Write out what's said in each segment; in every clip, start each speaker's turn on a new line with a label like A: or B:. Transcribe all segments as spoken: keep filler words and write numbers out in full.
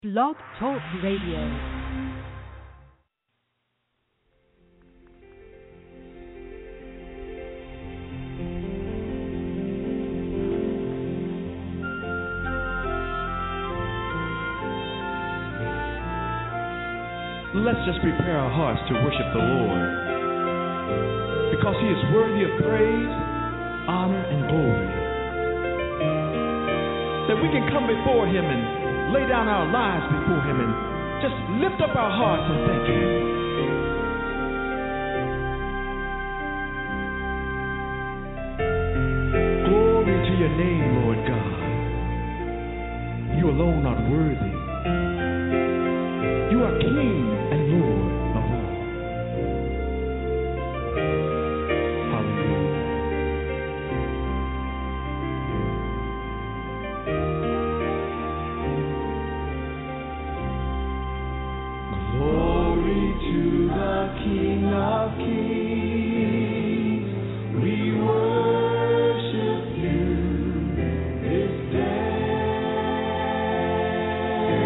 A: Blog Talk Radio.
B: Let's just prepare our hearts to worship the Lord, because He is worthy of praise, honor, and glory. That we can come before Him and lay down our lives before Him and just lift up our hearts and thank Him. Glory to your name, Lord God. You alone are worthy. You are King and Lord of all. Hallelujah. Glory to the King of Kings. We worship you this day.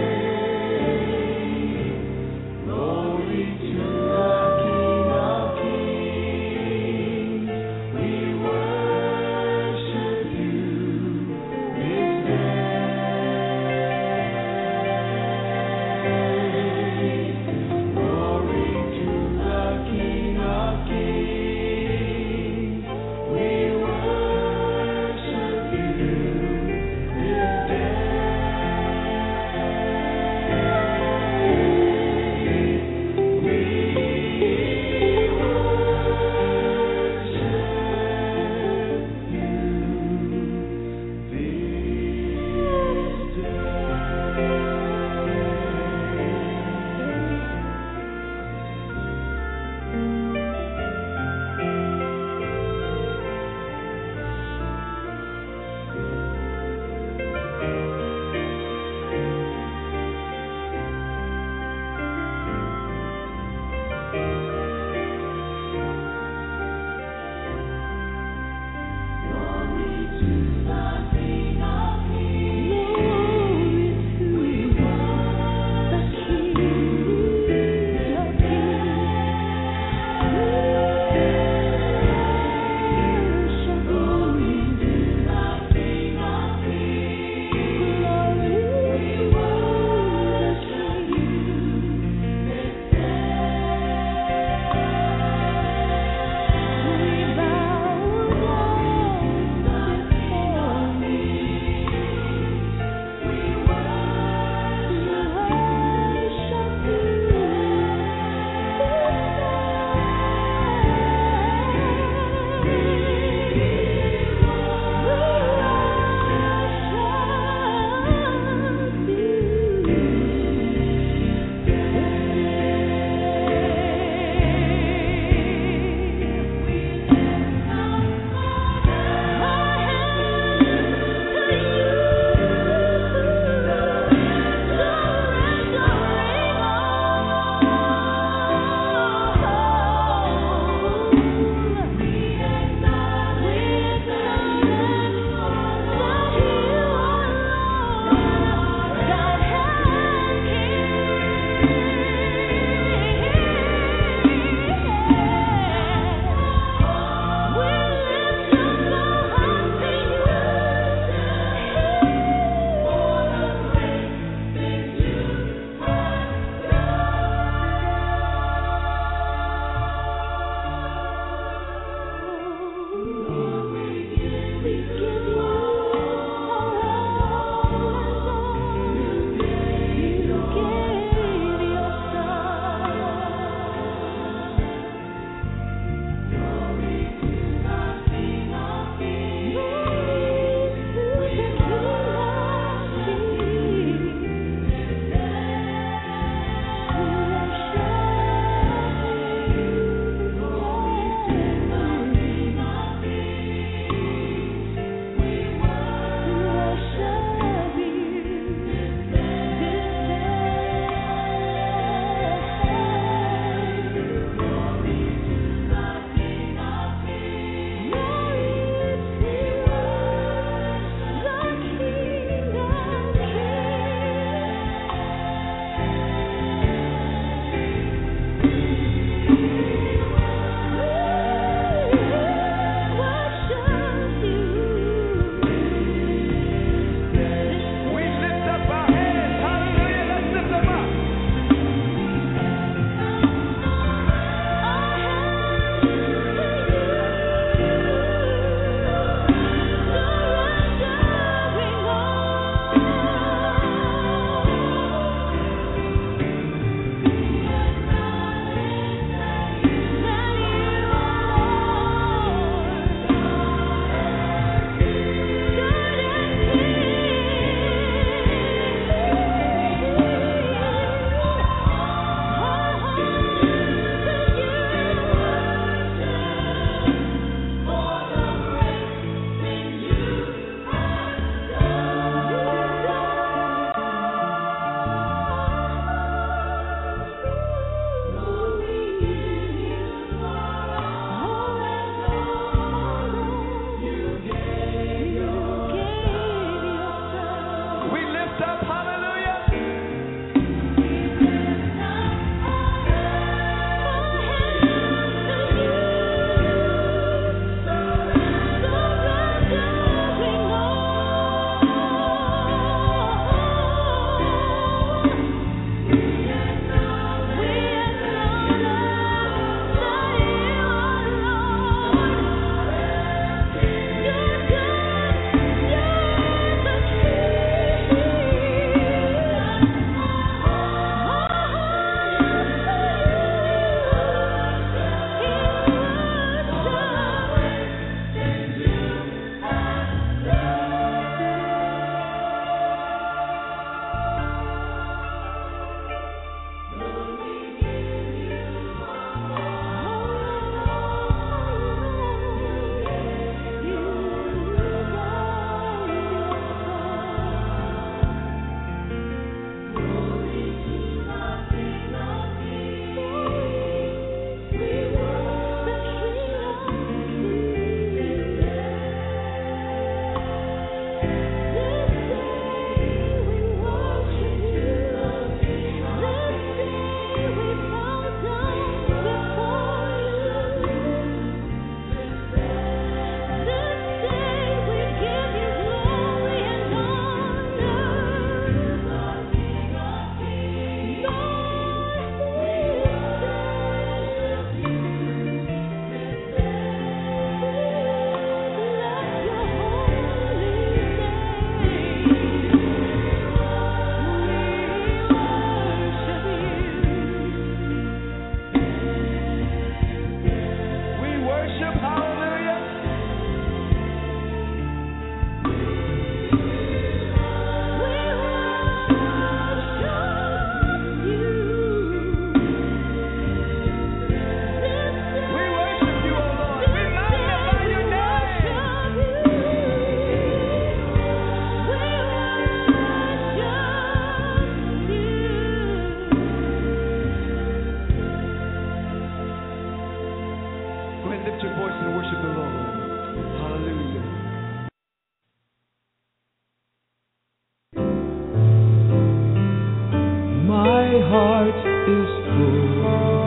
B: heart is full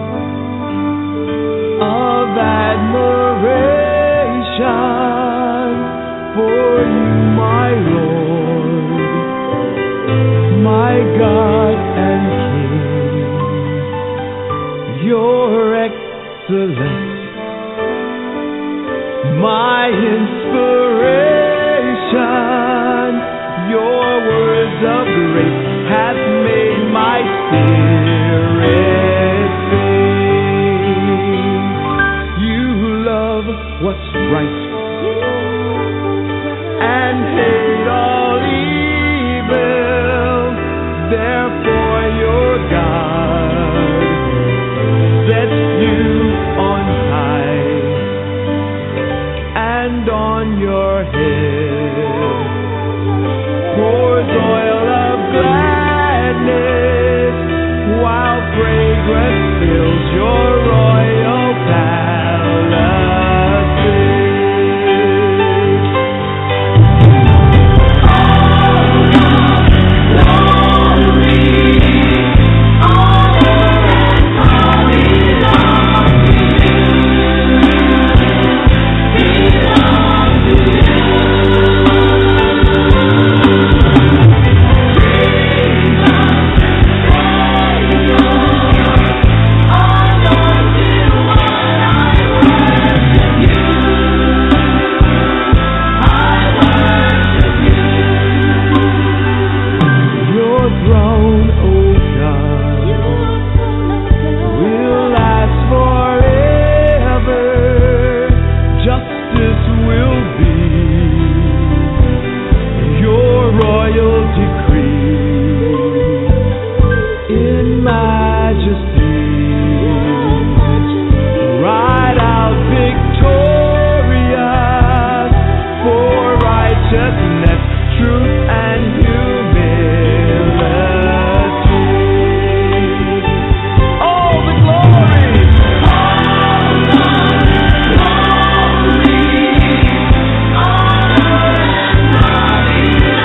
B: of admiration for you, my Lord, my God and King. Your excellence, my inspiration, your words of grace has made my spirit sing. You love what's right and hate all evil, therefore your God sets you on high, and on your head pours oil of gladness, while fragrance fills your royal palaces.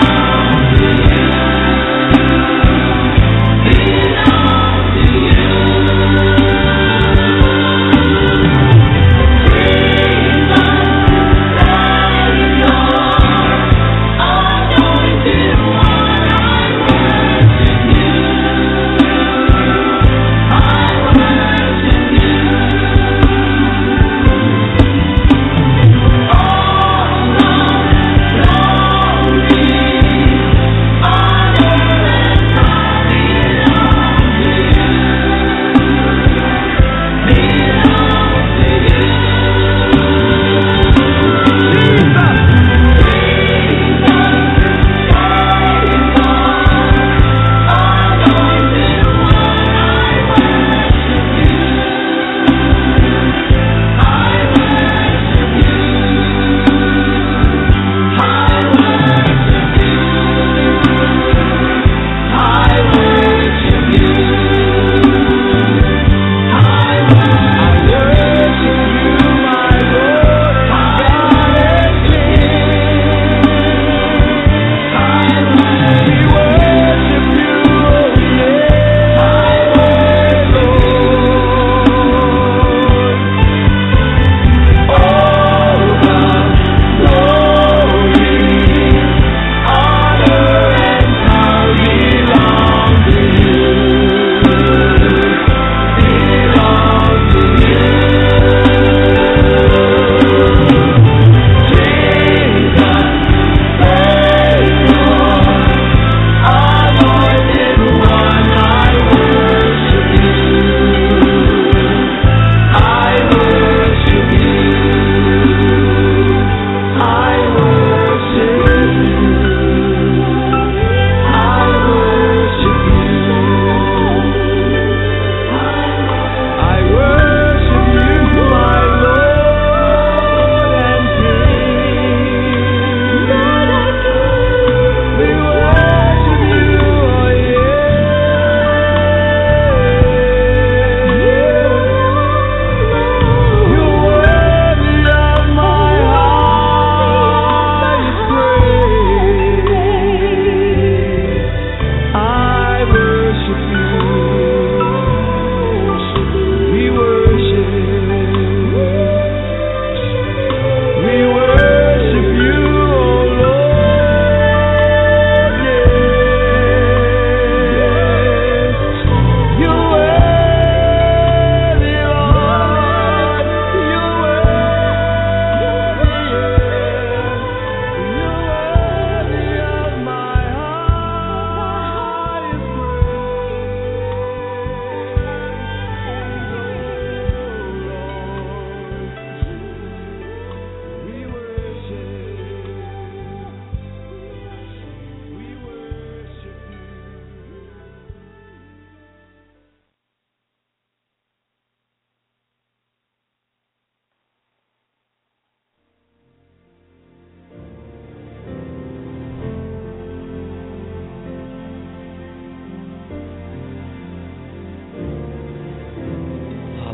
C: You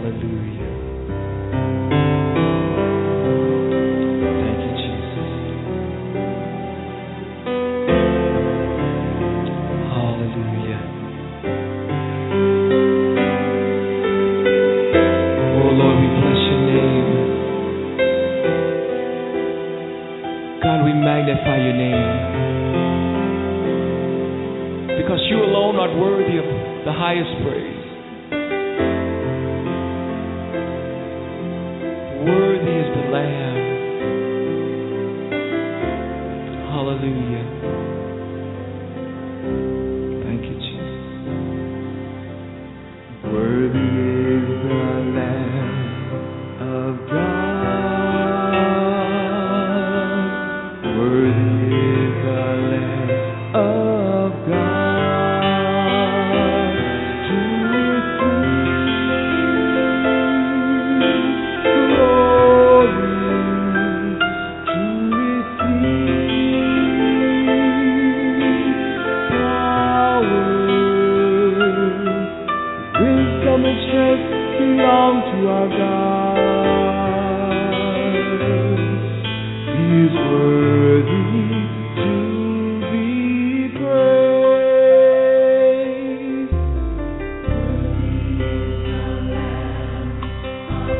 B: Hallelujah. Thank you, Jesus. Hallelujah. Oh Lord, we bless your name. God, we magnify your name. Because you alone are worthy of the highest praise. Worthy is the Lamb. Hallelujah. Thank you, Jesus. Worthy is the Lamb of God. Worthy is the Lamb of God to receive glory, to receive power. Wisdom and strength belong to our God. He is worthy to be praised. Worthy is the Lamb of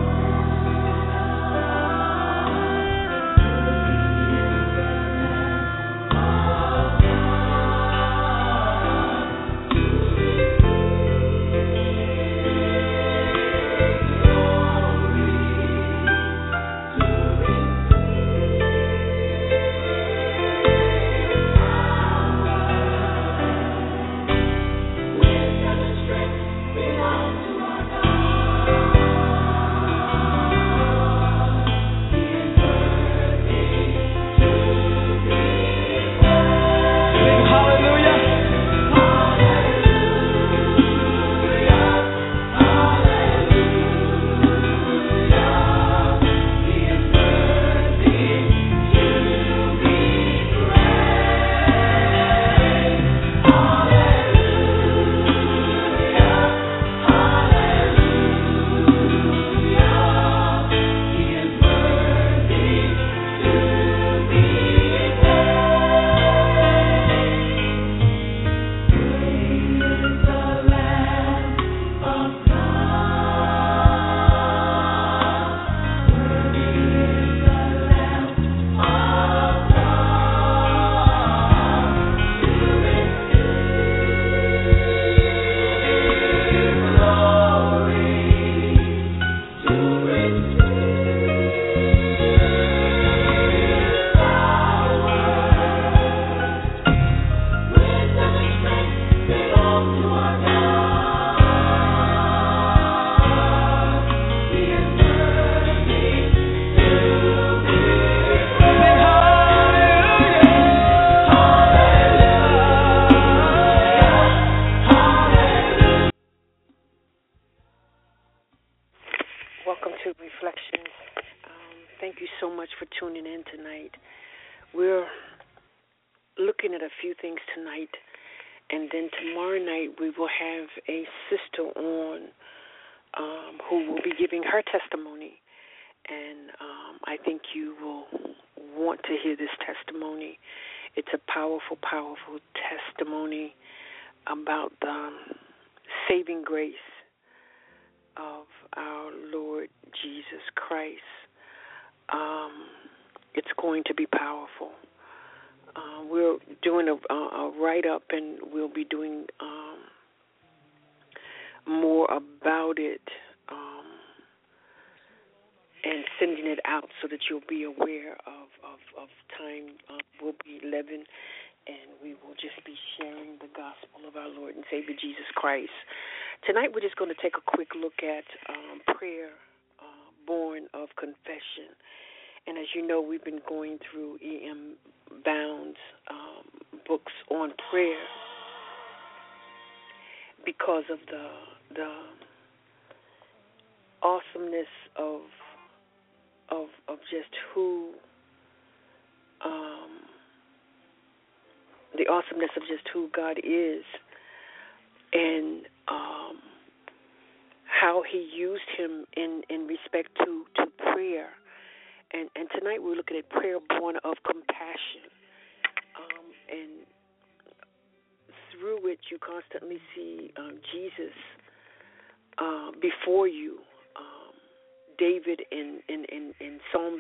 C: Welcome to Reflections. Um, thank you so much for tuning in tonight. We're looking at a few things tonight, and then tomorrow night we will have a sister on um, who will be giving her testimony, and um, I think you will want to hear this testimony. It's a powerful, powerful testimony about the saving grace of our Lord Jesus Christ. Um, it's going to be powerful. Uh, we're doing a, a write-up, and we'll be doing um, more about it um, and sending it out so that you'll be aware of, of, of time. Uh, we'll be eleven, and we will just be sharing the gospel of our Lord and Savior Jesus Christ. Tonight we're just going to take a quick look at um, prayer uh, born of confession. And as you know, we've been going through E M Bound's um, books on prayer because of the the awesomeness of of of just who um, the awesomeness of just who God is, and um, how he used him in, in respect to, to prayer. And, and tonight we're looking at prayer born of compassion. Um, and through it, you constantly see um, Jesus uh, before you. Um, David in, in, in, in Psalm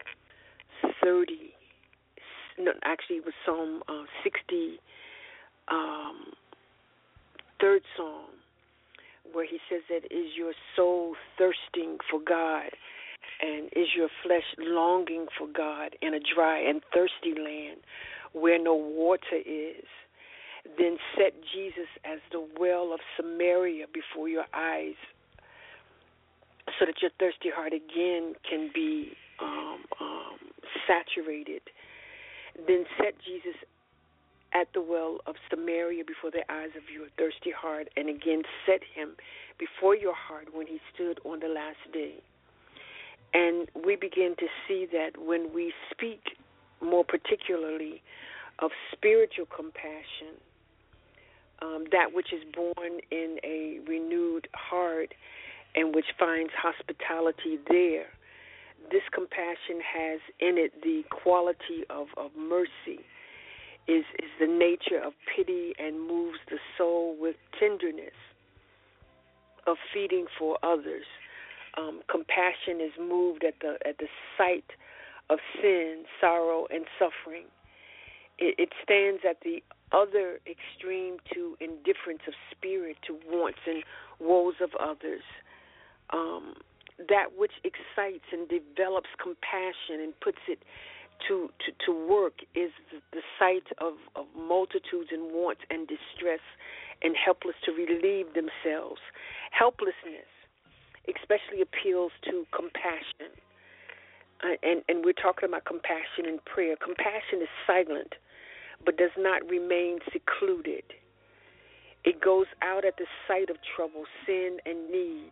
C: thirty, no, actually it was Psalm uh, sixty, um, third Psalm, where he says that is your soul thirsting for God, and is your flesh longing for God in a dry and thirsty land where no water is? Then set Jesus as the well of Samaria before your eyes, so that your thirsty heart again can be um, um, saturated. Then set Jesus at the well of Samaria before the eyes of your thirsty heart, and again set him before your heart when he stood on the last day. And we begin to see that when we speak more particularly of spiritual compassion, um, that which is born in a renewed heart and which finds hospitality there, this compassion has in it the quality of, of mercy, is, is the nature of pity, and moves the soul with tenderness, of feeding for others. Um, compassion is moved at the at the sight of sin, sorrow, and suffering. It, it stands at the other extreme to indifference of spirit, to wants and woes of others. Um, that which excites and develops compassion and puts it to, to, to work is the, the sight of, of multitudes in want and distress and helpless to relieve themselves. Helplessness especially appeals to compassion. Uh, and, and we're talking about compassion in prayer. Compassion is silent, but does not remain secluded. It goes out at the sight of trouble, sin, and need.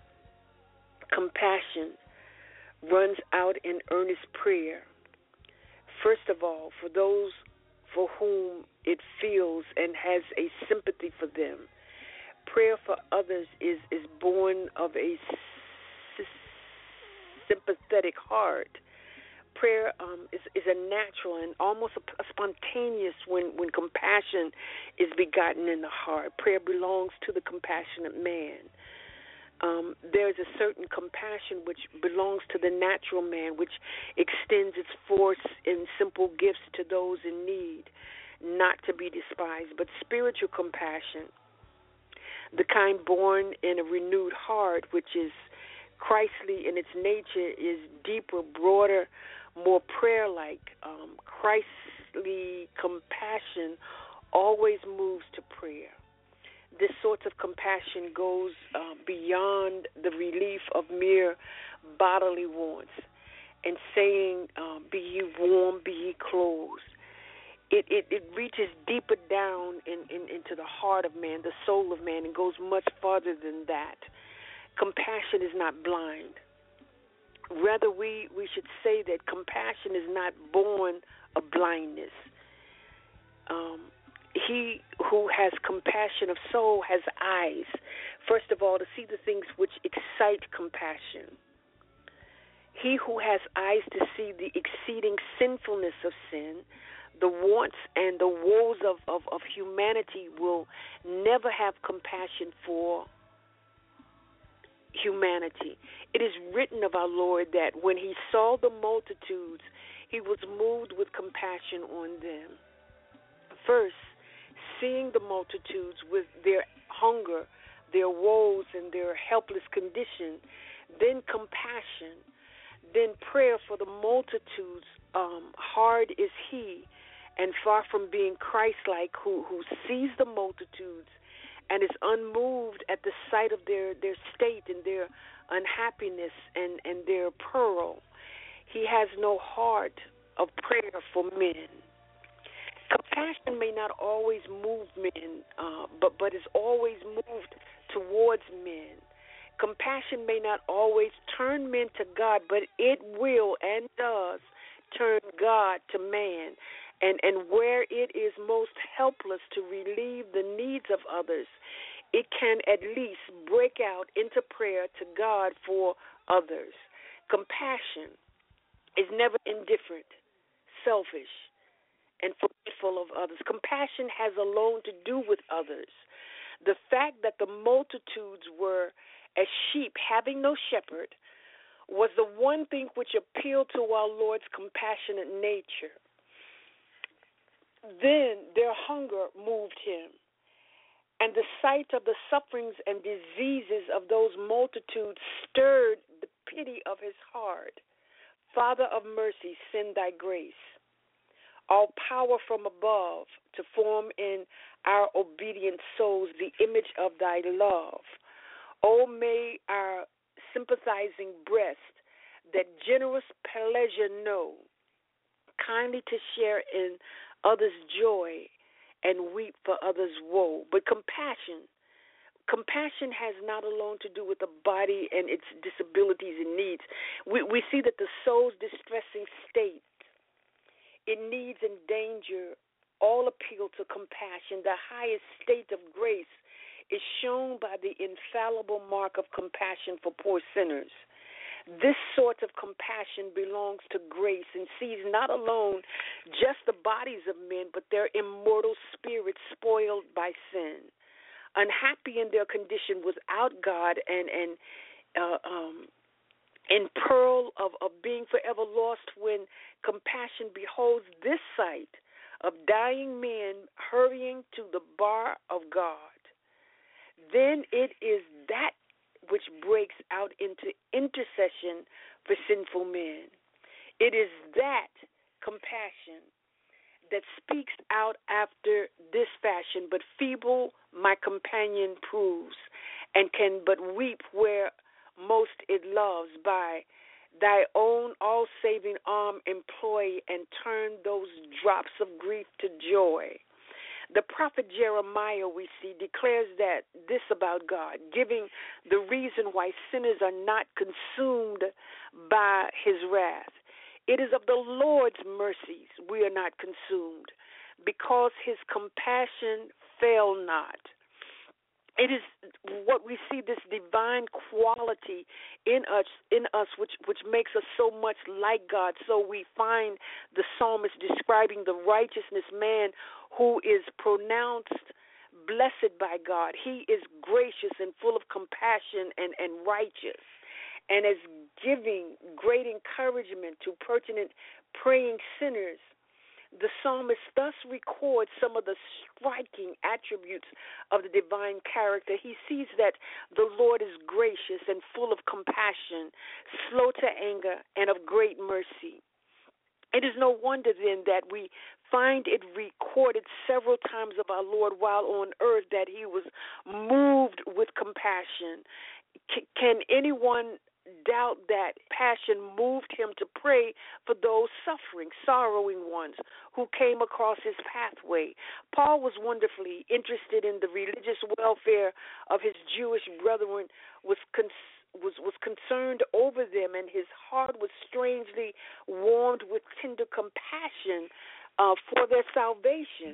C: Compassion runs out in earnest prayer. First of all, for those for whom it feels and has a sympathy for them. Prayer for others is, is born of a s- sympathetic heart. Prayer um, is, is a natural and almost a, a spontaneous when, when compassion is begotten in the heart. Prayer belongs to the compassionate man. Um, there's a certain compassion which belongs to the natural man, which extends its force in simple gifts to those in need, not to be despised. But spiritual compassion, the kind born in a renewed heart, which is Christly in its nature, is deeper, broader, more prayer-like. Um, Christly compassion always moves to prayer. This sort of compassion goes uh, beyond the relief of mere bodily wants and saying, uh, be ye warm, be ye clothed. It, it, it reaches deeper down in, in, into the heart of man, the soul of man, and goes much farther than that. Compassion is not blind. Rather, we, we should say that compassion is not born of blindness. Um, he who has compassion of soul has eyes, first of all, to see the things which excite compassion. He who has eyes to see the exceeding sinfulness of sin, the wants and the woes of, of, of humanity, will never have compassion for humanity. It is written of our Lord that when he saw the multitudes, he was moved with compassion on them. First, seeing the multitudes with their hunger, their woes, and their helpless condition, then compassion, then prayer for the multitudes. Um, hard is he, and far from being Christ-like, who, who sees the multitudes and is unmoved at the sight of their, their state and their unhappiness and, and their peril. He has no heart of prayer for men. Compassion may not always move men, uh, but, but is always moved towards men. Compassion may not always turn men to God, but it will and does turn God to man. And, and where it is most helpless to relieve the needs of others, it can at least break out into prayer to God for others. Compassion is never indifferent, selfish, and forgetful of others. Compassion has alone to do with others. The fact that the multitudes were as sheep having no shepherd was the one thing which appealed to our Lord's compassionate nature. Then their hunger moved him, and the sight of the sufferings and diseases of those multitudes stirred the pity of his heart. Father of mercy, send thy grace, all power from above, to form in our obedient souls the image of thy love. Oh, may our sympathizing breast that generous pleasure know, kindly to share in others' joy and weep for others' woe. But compassion, compassion has not alone to do with the body and its disabilities and needs. We, we see that the soul's distressing state, it needs and danger, all appeal to compassion. The highest state of grace is shown by the infallible mark of compassion for poor sinners. This sort of compassion belongs to grace and sees not alone just the bodies of men, but their immortal spirits spoiled by sin, unhappy in their condition without God, and and uh, um, in pearl of, of being forever lost. When compassion beholds this sight of dying men hurrying to the bar of God, then it is that which breaks out into intercession for sinful men. It is that compassion that speaks out after this fashion, but feeble my companion proves, and can but weep where most it loves. By thy own all-saving arm employ, and turn those drops of grief to joy. The prophet Jeremiah, we see, declares that this about God, giving the reason why sinners are not consumed by his wrath. It is of the Lord's mercies we are not consumed, because his compassion fail not. It is what we see, this divine quality in us, in us, which which makes us so much like God. So we find the psalmist describing the righteousness man who is pronounced blessed by God. He is gracious and full of compassion and, and righteous, and is giving great encouragement to pertinent praying sinners. The psalmist thus records some of the striking attributes of the divine character. He sees that the Lord is gracious and full of compassion, slow to anger, and of great mercy. It is no wonder then that we find it recorded several times of our Lord while on earth that he was moved with compassion. C- can anyone doubt that passion moved him to pray for those suffering, sorrowing ones who came across his pathway? Paul was wonderfully interested in the religious welfare of his Jewish brethren, was con- was was concerned over them, and his heart was strangely warmed with tender compassion uh, for their salvation.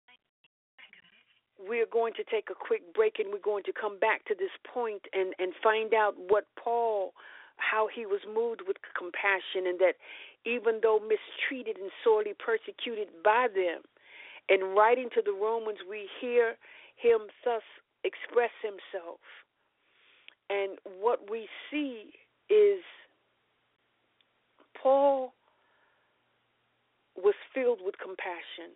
C: We're going to take a quick break, and we're going to come back to this point and, and find out what Paul, how he was moved with compassion, and that even though mistreated and sorely persecuted by them, in writing to the Romans, we hear him thus express himself. And what we see is Paul was filled with compassion.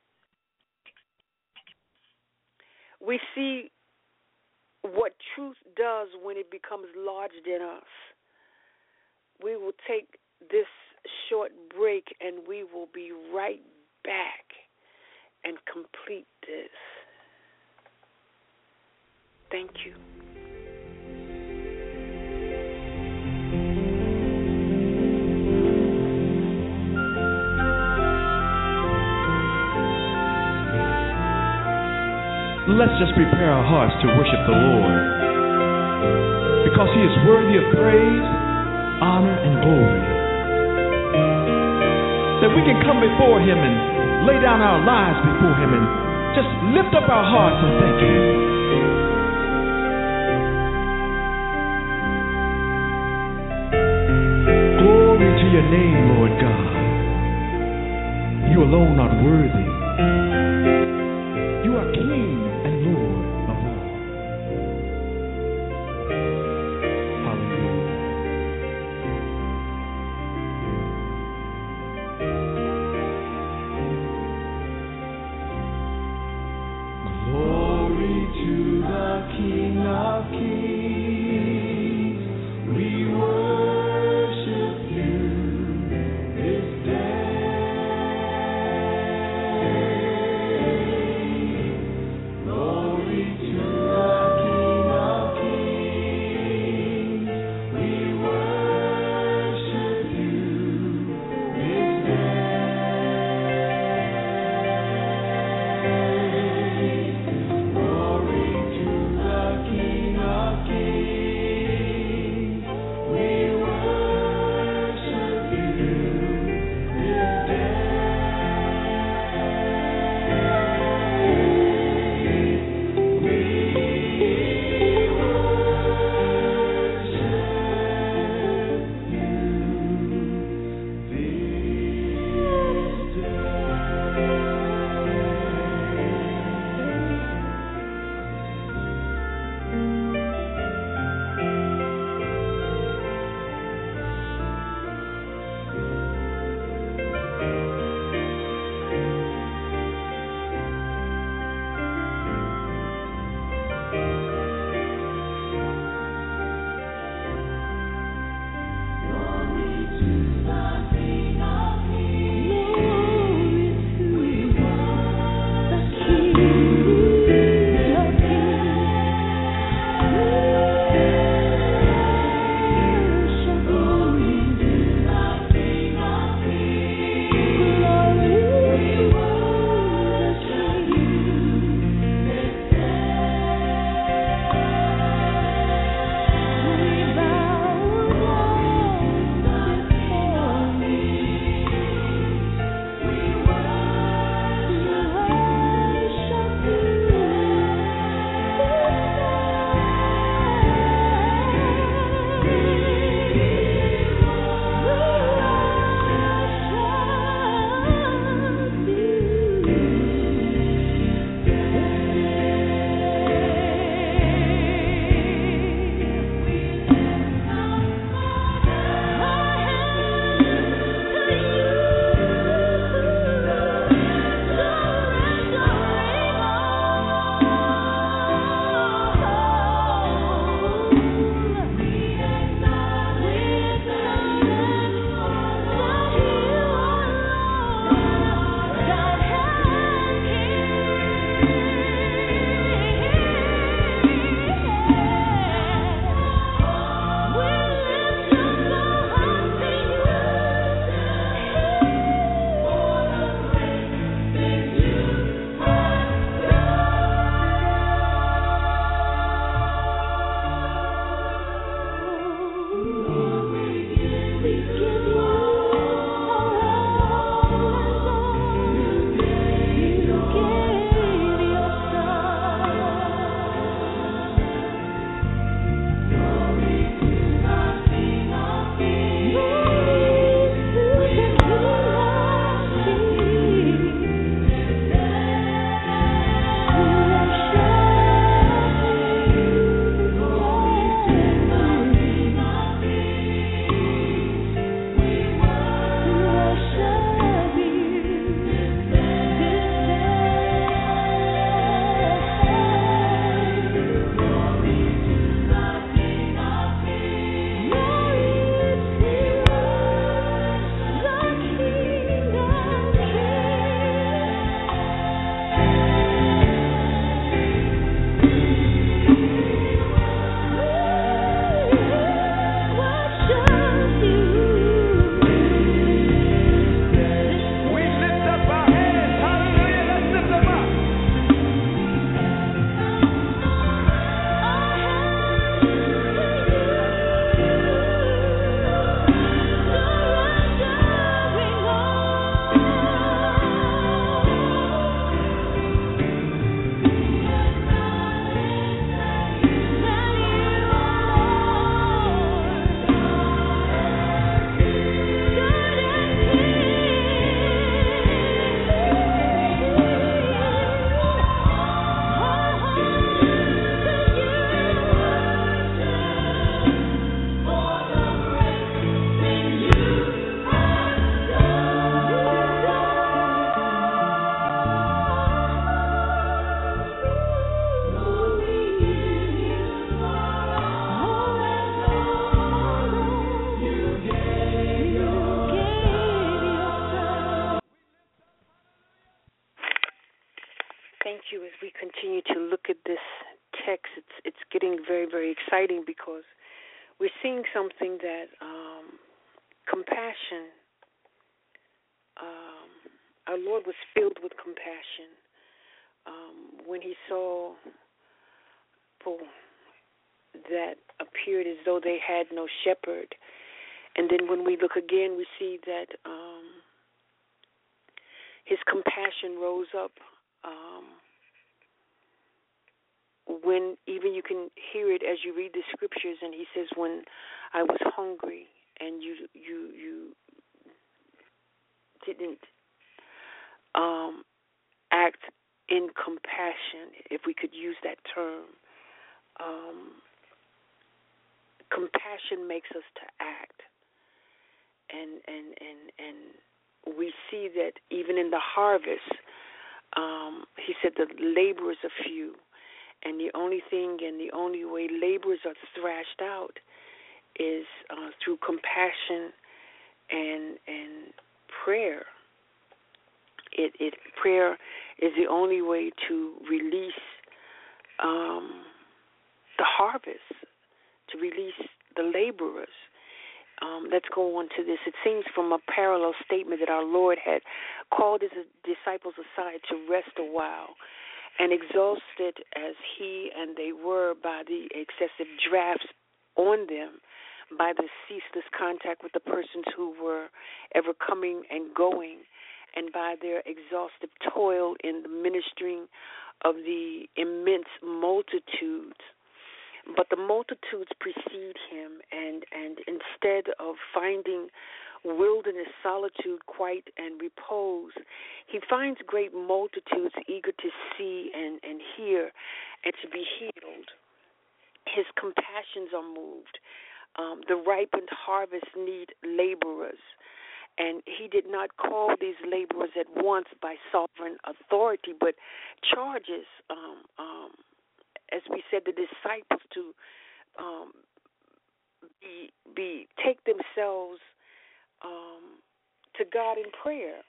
C: We see what truth does when it becomes lodged in us. We will take this short break, and we will be right back and complete this. Thank you.
B: Let's just prepare our hearts to worship the Lord, because he is worthy of praise, honor, and glory. That we can come before him and lay down our lives before him and just lift up our hearts and thank him.
C: it's it's getting very, very exciting because we're seeing something that um, compassion. Um, our Lord was filled with compassion um, when he saw people that appeared as though they had no shepherd. And then when we look again, we see that um, his compassion rose up um, when even you can hear it as you read the scriptures. And he says, when I was hungry and you you you didn't um, act in compassion, if we could use that term. Um, compassion makes us to act, and and and and we see that even in the harvest, um, he said the laborers are few, and the only thing and the only way laborers are thrashed out is uh, through compassion and and prayer. It, it prayer is the only way to release um, the harvest, to release the laborers. Um, let's go on to this. It seems from a parallel statement that our Lord had called his disciples aside to rest a while, and exhausted as he and they were by the excessive drafts on them, by the ceaseless contact with the persons who were ever coming and going, and by their exhaustive toil in the ministering of the immense multitudes. But the multitudes precede him, and, and instead of finding wilderness solitude, quiet, and repose, he finds great multitudes eager to see and, and hear and to be healed. His compassions are moved. Um, the ripened harvest need laborers. And he did not call these laborers at once by sovereign authority, but charges, um, um, as we said, the disciples to um, be, be take themselves um, to God in prayer.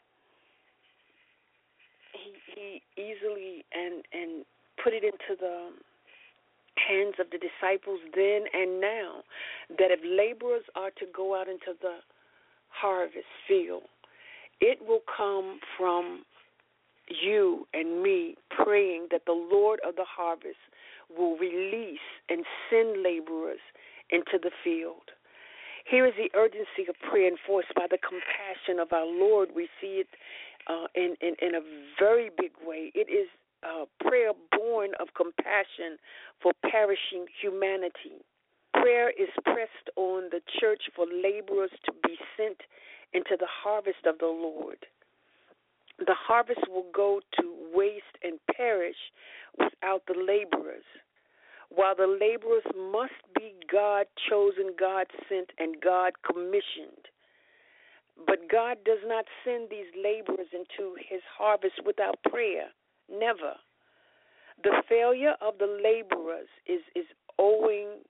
C: He, he easily and, and put it into the hands of the disciples then and now that if laborers are to go out into the harvest field, it will come from you and me praying that the Lord of the harvest will release and send laborers into the field. Here is the urgency of prayer enforced by the compassion of our Lord. We see it uh, in, in, in a very big way. It is uh, prayer born of compassion for perishing humanity. Prayer is pressed on the church for laborers to be sent into the harvest of the Lord. The harvest will go to waste and perish without the laborers, while the laborers must be God-chosen, God-sent, and God-commissioned. But God does not send these laborers into his harvest without prayer. Never. The failure of the laborers is, is owing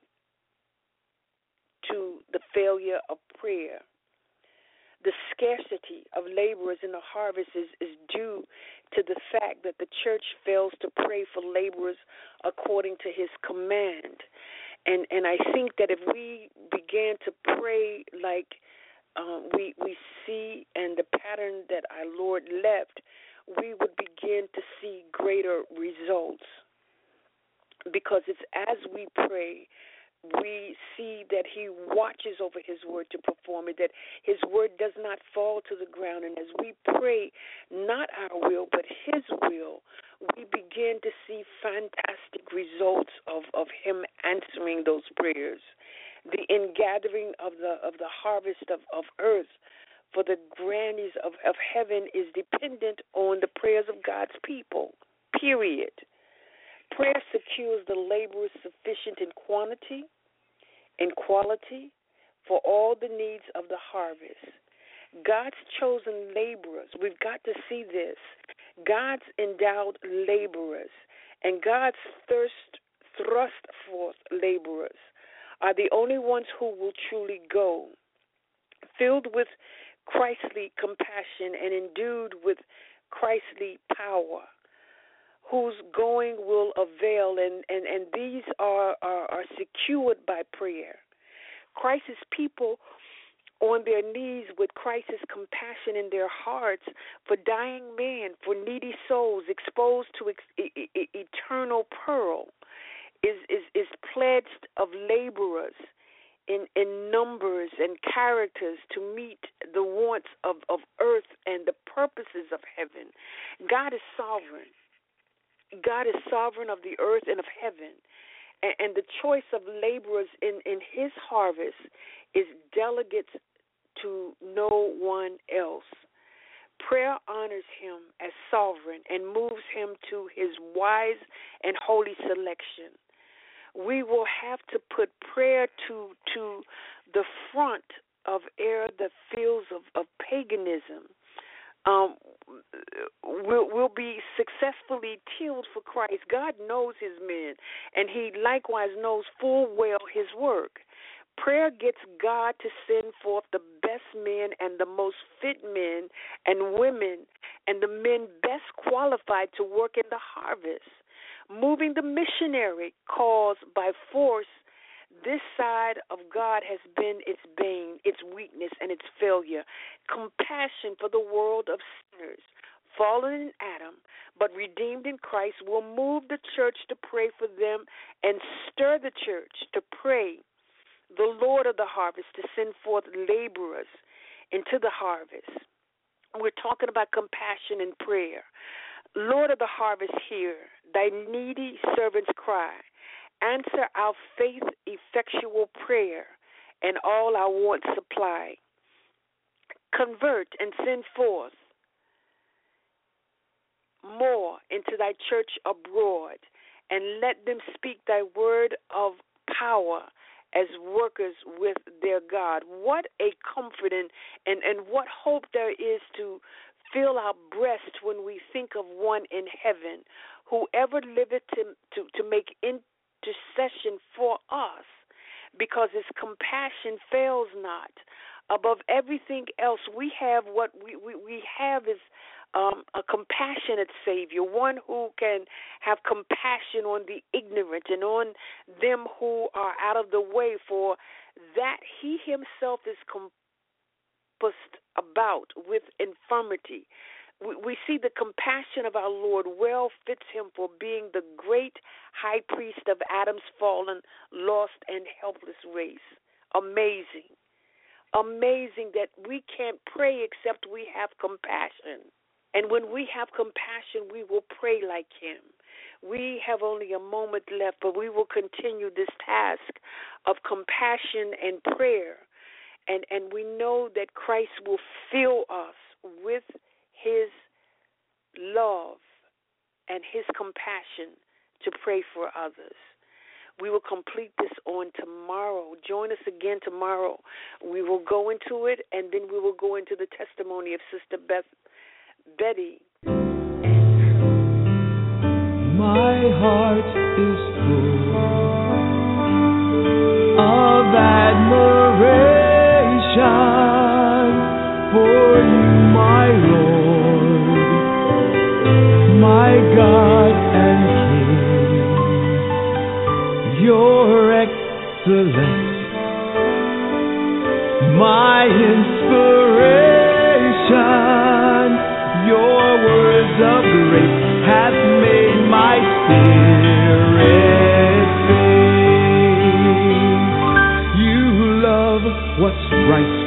C: to the failure of prayer. The scarcity of laborers in the harvest is, is due to the fact that the church fails to pray for laborers according to his command. And and I think that if we began to pray like um, we we see and the pattern that our Lord left, we would begin to see greater results. Because it's as we pray, we see that he watches over his word to perform it, that his word does not fall to the ground. And as we pray, not our will, but his will, we begin to see fantastic results of, of him answering those prayers. The ingathering of the of the harvest of, of earth for the grannies of, of heaven is dependent on the prayers of God's people, period. Prayer secures the laborers sufficient in quantity and quality for all the needs of the harvest. God's chosen laborers, we've got to see this. God's endowed laborers and God's thirst, thrust forth laborers are the only ones who will truly go, filled with Christly compassion and endued with Christly power, whose going will avail, and, and, and these are, are, are secured by prayer. Christ's people on their knees with Christ's compassion in their hearts for dying men, for needy souls exposed to ex- e- e- eternal peril, is, is, is pledged of laborers in, in numbers and characters to meet the wants of, of earth and the purposes of heaven. God is sovereign. God is sovereign of the earth and of heaven. And, and the choice of laborers in, in his harvest is delegates to no one else. Prayer honors him as sovereign and moves him to his wise and holy selection. We will have to put prayer to to the front of ere the fields of, of paganism. Um, we'll, we'll be successfully tilled for Christ. God knows his men, and he likewise knows full well his work. Prayer gets God to send forth the best men and the most fit men and women and the men best qualified to work in the harvest. Moving the missionary cause by force, this side of God has been its bane, its weakness, and its failure. Compassion for the world of sinners, fallen in Adam, but redeemed in Christ, will move the church to pray for them and stir the church to pray the Lord of the harvest to send forth laborers into the harvest. We're talking about compassion and prayer. Lord of the harvest, hear thy needy servant's cry. Answer our faith-effectual prayer, and all our wants supply. Convert and send forth more into thy church abroad, and let them speak thy word of power as workers with their God. What a comfort and, and, and what hope there is to fill our breast when we think of one in heaven, whoever liveth to, to, to make intercession for us, because his compassion fails not. Above everything else, we have what we, we, we have is um, a compassionate Savior, one who can have compassion on the ignorant and on them who are out of the way, for that he himself is compassed about with infirmity. We, we see the compassion of our Lord well fits him for being the great high priest of Adam's fallen, lost, and helpless race. Amazing. Amazing that we can't pray except we have compassion. And when we have compassion, we will pray like him. We have only a moment left, but we will continue this task of compassion and prayer. And, and we know that Christ will fill us with his love and his compassion to pray for others. We will complete this on tomorrow. Join us again tomorrow. We will go into it, and then we will go into the testimony of Sister Beth, Betty.
B: My heart is full of admiration for you, my Lord, my God and King. Your excellence, my inspiration, your words of grace have made my spirit sing. You love what's right